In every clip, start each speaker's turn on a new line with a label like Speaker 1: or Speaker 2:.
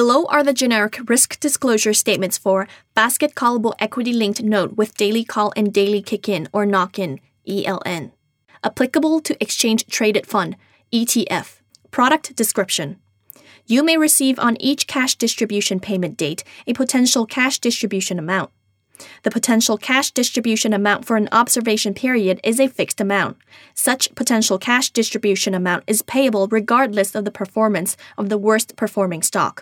Speaker 1: Below are the generic risk disclosure statements for basket callable equity-linked note with daily call and daily kick-in or knock-in, ELN. Applicable to exchange-traded fund, ETF. Product description. You may receive on each cash distribution payment date a potential cash distribution amount. The potential cash distribution amount for an observation period is a fixed amount. Such potential cash distribution amount is payable regardless of the performance of the worst performing stock.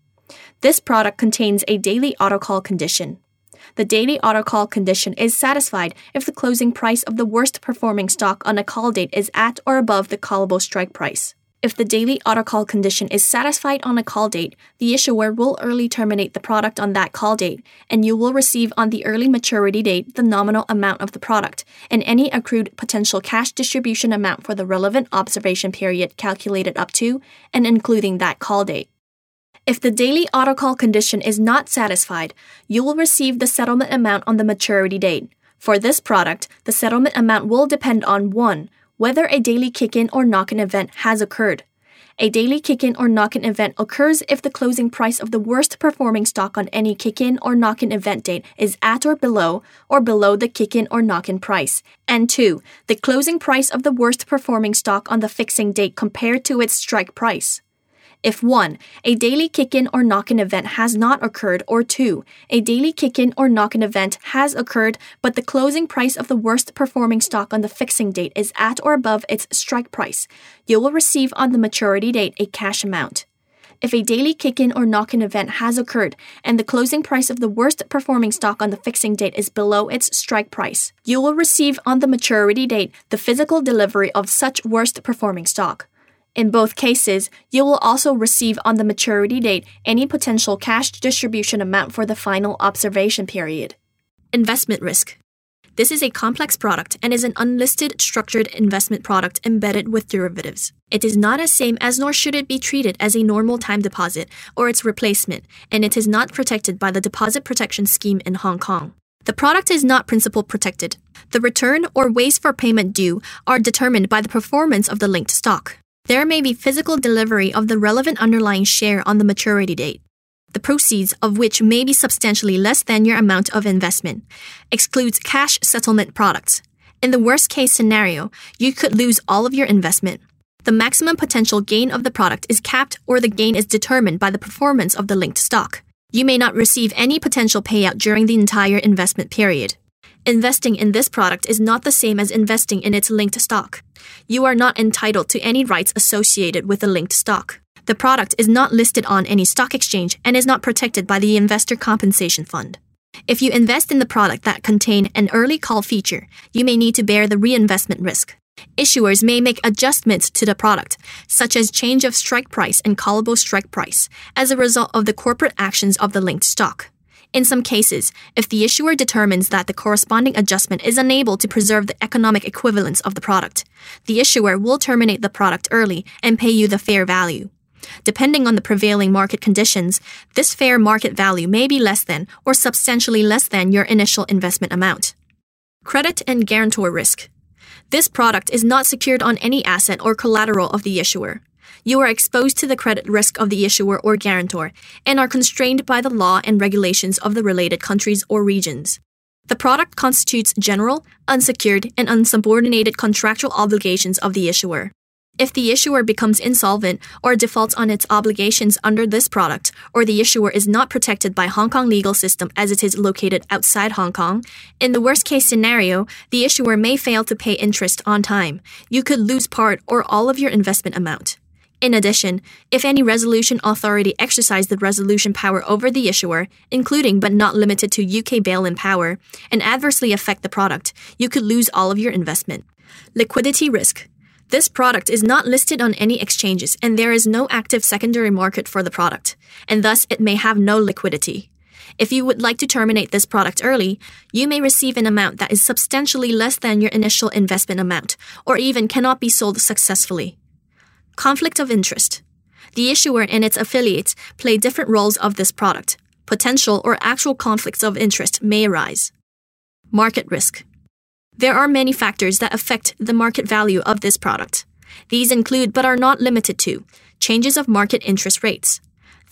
Speaker 1: This product contains a daily autocall condition. The daily autocall condition is satisfied if the closing price of the worst performing stock on a call date is at or above the callable strike price. If the daily autocall condition is satisfied on a call date, the issuer will early terminate the product on that call date, and you will receive on the early maturity date the nominal amount of the product and any accrued potential cash distribution amount for the relevant observation period calculated up to and including that call date. If the daily autocall condition is not satisfied, you will receive the settlement amount on the maturity date. For this product, the settlement amount will depend on 1. Whether a daily kick-in or knock-in event has occurred. A daily kick-in or knock-in event occurs if the closing price of the worst performing stock on any kick-in or knock-in event date is at or below the kick-in or knock-in price. And 2. The closing price of the worst performing stock on the fixing date compared to its strike price. If 1. A daily kick-in or knock-in event has not occurred, or 2. A daily kick-in or knock-in event has occurred, but the closing price of the worst performing stock on the fixing date is at or above its strike price, you will receive on the maturity date a cash amount. If a daily kick-in or knock-in event has occurred and the closing price of the worst performing stock on the fixing date is below its strike price, you will receive on the maturity date the physical delivery of such worst performing stock. In both cases, you will also receive on the maturity date any potential cash distribution amount for the final observation period. Investment risk. This is a complex product and is an unlisted structured investment product embedded with derivatives. It is not as same as nor should it be treated as a normal time deposit or its replacement, and it is not protected by the Deposit Protection Scheme in Hong Kong. The product is not principal protected. The return or ways for payment due are determined by the performance of the linked stock. There may be physical delivery of the relevant underlying share on the maturity date, the proceeds of which may be substantially less than your amount of investment. Excludes cash settlement products. In the worst case scenario, you could lose all of your investment. The maximum potential gain of the product is capped or the gain is determined by the performance of the linked stock. You may not receive any potential payout during the entire investment period. Investing in this product is not the same as investing in its linked stock. You are not entitled to any rights associated with the linked stock. The product is not listed on any stock exchange and is not protected by the Investor Compensation Fund. If you invest in the product that contain an early call feature, you may need to bear the reinvestment risk. Issuers may make adjustments to the product, such as change of strike price and callable strike price, as a result of the corporate actions of the linked stock. In some cases, if the issuer determines that the corresponding adjustment is unable to preserve the economic equivalence of the product, the issuer will terminate the product early and pay you the fair value. Depending on the prevailing market conditions, this fair market value may be less than or substantially less than your initial investment amount. Credit and guarantor risk. This product is not secured on any asset or collateral of the issuer. You are exposed to the credit risk of the issuer or guarantor and are constrained by the law and regulations of the related countries or regions. The product constitutes general, unsecured, and unsubordinated contractual obligations of the issuer. If the issuer becomes insolvent or defaults on its obligations under this product, or the issuer is not protected by Hong Kong legal system as it is located outside Hong Kong, in the worst-case scenario, the issuer may fail to pay interest on time. You could lose part or all of your investment amount. In addition, if any resolution authority exercise the resolution power over the issuer, including but not limited to UK bail-in power, and adversely affect the product, you could lose all of your investment. Liquidity risk. This product is not listed on any exchanges and there is no active secondary market for the product, and thus it may have no liquidity. If you would like to terminate this product early, you may receive an amount that is substantially less than your initial investment amount, or even cannot be sold successfully. Conflict of interest. The issuer and its affiliates play different roles of this product. Potential or actual conflicts of interest may arise. Market risk. There are many factors that affect the market value of this product. These include but are not limited to changes of market interest rates,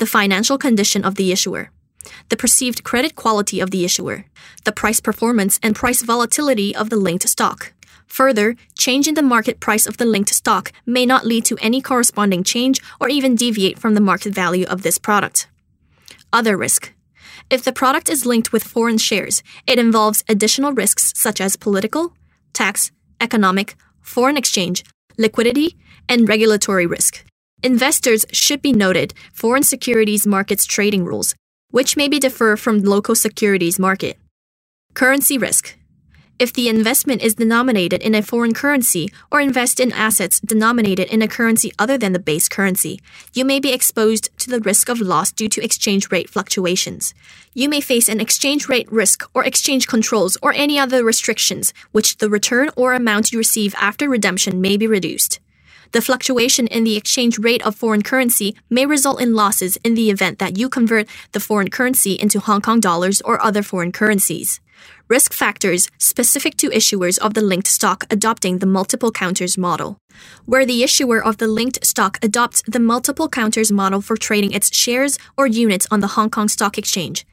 Speaker 1: the financial condition of the issuer, the perceived credit quality of the issuer, the price performance and price volatility of the linked stock. Further, change in the market price of the linked stock may not lead to any corresponding change or even deviate from the market value of this product. Other risk. If the product is linked with foreign shares, it involves additional risks such as political, tax, economic, foreign exchange, liquidity, and regulatory risk. Investors should be noted foreign securities markets trading rules, which may differ from local securities market. Currency risk. If the investment is denominated in a foreign currency or invest in assets denominated in a currency other than the base currency, you may be exposed to the risk of loss due to exchange rate fluctuations. You may face an exchange rate risk or exchange controls or any other restrictions, which the return or amount you receive after redemption may be reduced. The fluctuation in the exchange rate of foreign currency may result in losses in the event that you convert the foreign currency into Hong Kong dollars or other foreign currencies. Risk factors specific to issuers of the linked stock adopting the multiple counters model. Where the issuer of the linked stock adopts the multiple counters model for trading its shares or units on the Hong Kong Stock Exchange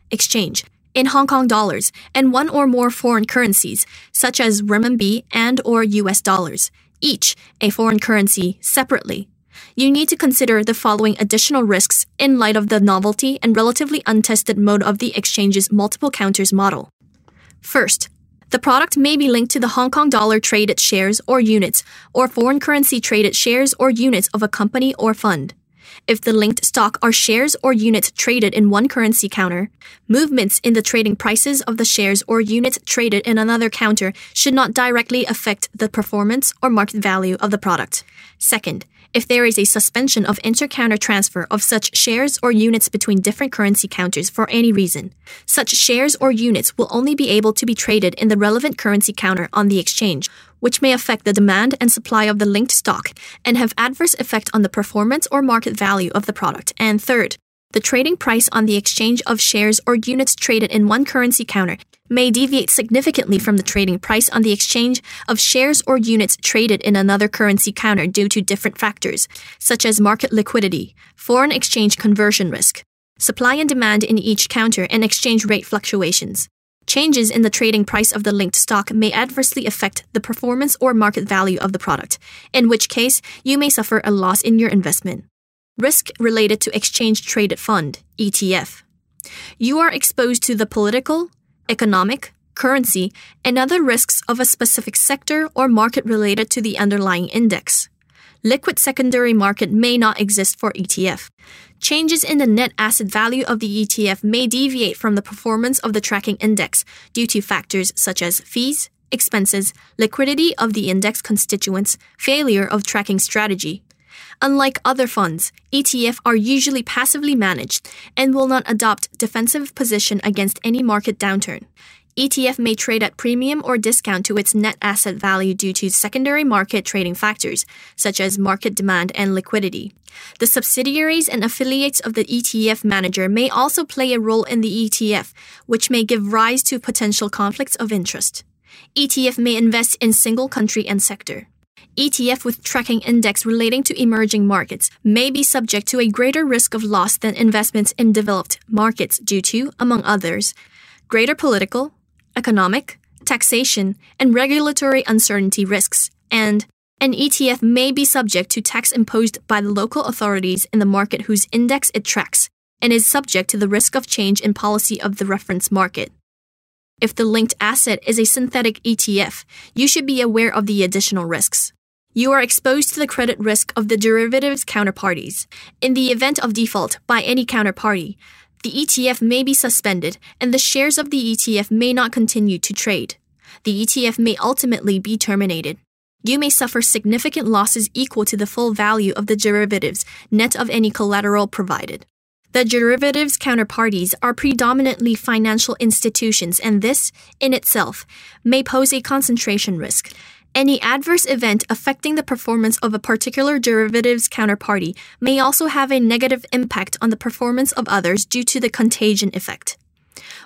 Speaker 1: in Hong Kong dollars and one or more foreign currencies, such as renminbi and or US dollars, each a foreign currency separately. You need to consider the following additional risks in light of the novelty and relatively untested mode of the exchange's multiple counters model. First, the product may be linked to the Hong Kong dollar traded shares or units or foreign currency traded shares or units of a company or fund. If the linked stock are shares or units traded in one currency counter, movements in the trading prices of the shares or units traded in another counter should not directly affect the performance or market value of the product. Second, if there is a suspension of inter-counter transfer of such shares or units between different currency counters for any reason, such shares or units will only be able to be traded in the relevant currency counter on the exchange, which may affect the demand and supply of the linked stock and have adverse effect on the performance or market value of the product. And third, the trading price on the exchange of shares or units traded in one currency counter may deviate significantly from the trading price on the exchange of shares or units traded in another currency counter due to different factors, such as market liquidity, foreign exchange conversion risk, supply and demand in each counter, and exchange rate fluctuations. Changes in the trading price of the linked stock may adversely affect the performance or market value of the product, in which case you may suffer a loss in your investment. Risk related to exchange-traded fund, ETF. You are exposed to the political, economic, currency, and other risks of a specific sector or market related to the underlying index. Liquid secondary market may not exist for ETF. Changes in the net asset value of the ETF may deviate from the performance of the tracking index due to factors such as fees, expenses, liquidity of the index constituents, failure of tracking strategy. Unlike other funds, ETF are usually passively managed and will not adopt defensive position against any market downturn. ETF may trade at premium or discount to its net asset value due to secondary market trading factors, such as market demand and liquidity. The subsidiaries and affiliates of the ETF manager may also play a role in the ETF, which may give rise to potential conflicts of interest. ETF may invest in single country and sector. ETF with tracking index relating to emerging markets may be subject to a greater risk of loss than investments in developed markets due to, among others, greater political, economic, taxation, and regulatory uncertainty risks, and an ETF may be subject to tax imposed by the local authorities in the market whose index it tracks, and is subject to the risk of change in policy of the reference market. If the linked asset is a synthetic ETF, you should be aware of the additional risks. You are exposed to the credit risk of the derivatives counterparties. In the event of default by any counterparty, the ETF may be suspended and the shares of the ETF may not continue to trade. The ETF may ultimately be terminated. You may suffer significant losses equal to the full value of the derivatives, net of any collateral provided. The derivatives counterparties are predominantly financial institutions, and this, in itself, may pose a concentration risk. Any adverse event affecting the performance of a particular derivatives counterparty may also have a negative impact on the performance of others due to the contagion effect.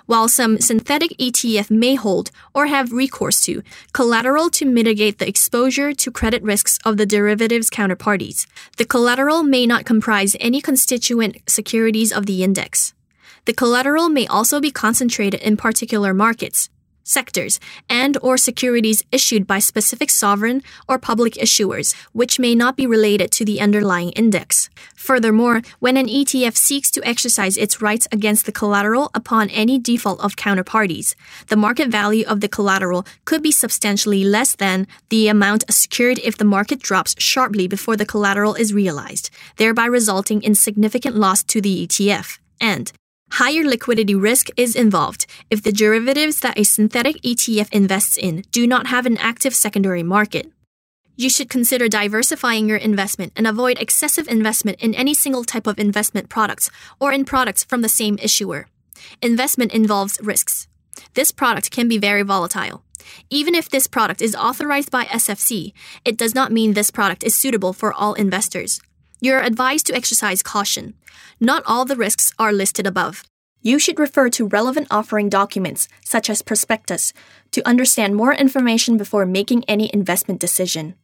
Speaker 1: while some synthetic ETF may hold or have recourse to collateral to mitigate the exposure to credit risks of the derivatives counterparties. The collateral may not comprise any constituent securities of the index. The collateral may also be concentrated in particular markets, sectors, and/or securities issued by specific sovereign or public issuers, which may not be related to the underlying index. Furthermore, when an ETF seeks to exercise its rights against the collateral upon any default of counterparties, the market value of the collateral could be substantially less than the amount secured if the market drops sharply before the collateral is realized, thereby resulting in significant loss to the ETF. And higher liquidity risk is involved if the derivatives that a synthetic ETF invests in do not have an active secondary market. You should consider diversifying your investment and avoid excessive investment in any single type of investment products or in products from the same issuer. Investment involves risks. This product can be very volatile. Even if this product is authorized by SFC, it does not mean this product is suitable for all investors. You are advised to exercise caution. Not all the risks are listed above. You should refer to relevant offering documents, such as prospectus, to understand more information before making any investment decision.